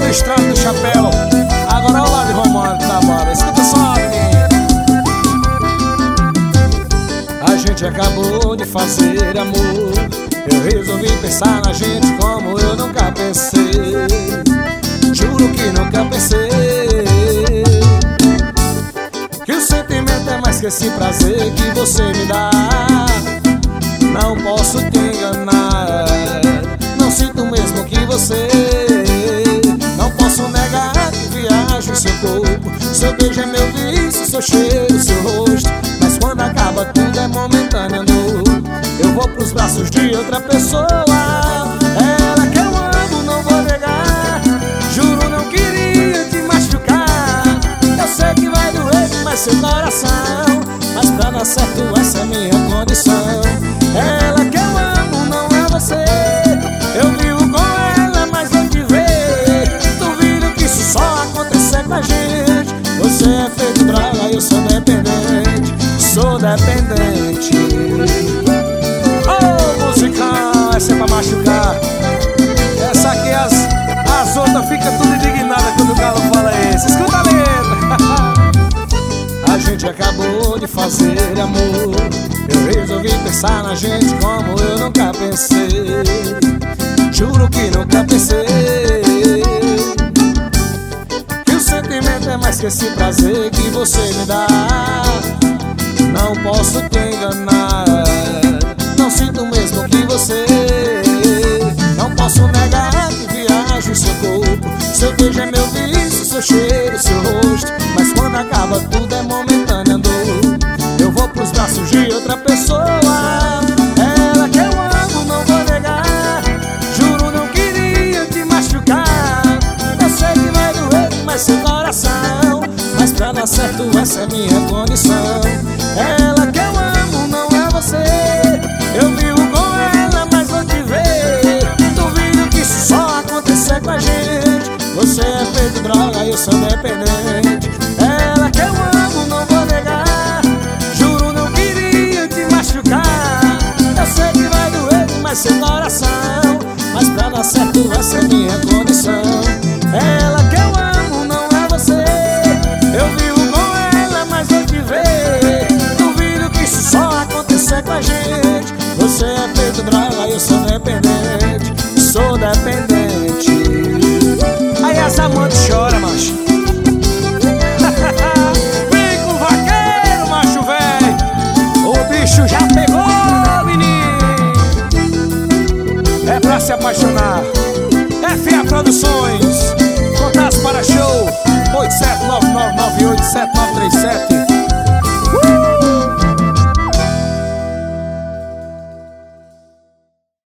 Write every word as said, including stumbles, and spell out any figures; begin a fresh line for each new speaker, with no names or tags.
do estrado do chapéu. Agora é o lado romântico da banda. Escuta só, menino. A gente acabou de fazer amor. Eu resolvi pensar na gente como eu nunca pensei. Juro que nunca pensei que o sentimento é mais que esse prazer que você me dá. Não posso te enganar, não sinto mesmo que você. Não posso negar que viajo em seu corpo. Seu beijo é meu vício, seu cheiro, seu rosto. Mas quando acaba tudo é momentâneo. Eu vou pros braços de outra pessoa. Ela que eu amo, não vou negar. Juro, não queria te machucar. Eu sei que vai doer demais seu coração, mas pra dar certo essa é minha condição. Ela que eu amo, não é você. Eu vivo com ela, mas vou te ver. Duvido que isso só acontecer com a gente. Você é feito droga e eu sou dependente. Sou dependente. Oh, musicão, essa é pra machucar. Essa aqui, as, as outras ficam tudo indignadas quando o galo fala isso. Escuta a letra. A gente acabou de fazer amor. Eu resolvi pensar na gente como eu nunca pensei. Juro que nunca pensei que o sentimento é mais que esse prazer que você me dá. Não posso te enganar, não sinto mesmo que você. Não posso negar que viajo em seu corpo. Seu beijo é meu vício, seu cheiro, seu rosto. Mas quando acaba tudo é momentâneo. Eu vou pros braços de outra pessoa. Ela que eu amo, não vou negar. Juro, não queria te machucar. Eu sei que vai doer demais seu coração, mas pra dar certo essa é minha condição. Ela que eu amo, não é você. Eu vivo com ela, mas vou te ver. Duvido que isso só acontecer com a gente. Você é feito droga e eu sou dependente. Ela que eu amo, não vou negar. Juro, não queria te machucar. Eu sei que vai doer demais seu coração, mas pra dar certo essa é minha condição. Ela que eu amo, não é você. Eu vivo com ela, mas vou te ver. Duvido que isso só acontecer com a gente. Você é feito droga e eu sou dependente. Sou dependente. Aí as amantes choram, macho. Vem com o vaqueiro, macho velho. O bicho já pegou, menino. É pra se apaixonar. F A Produções, Contas para Show.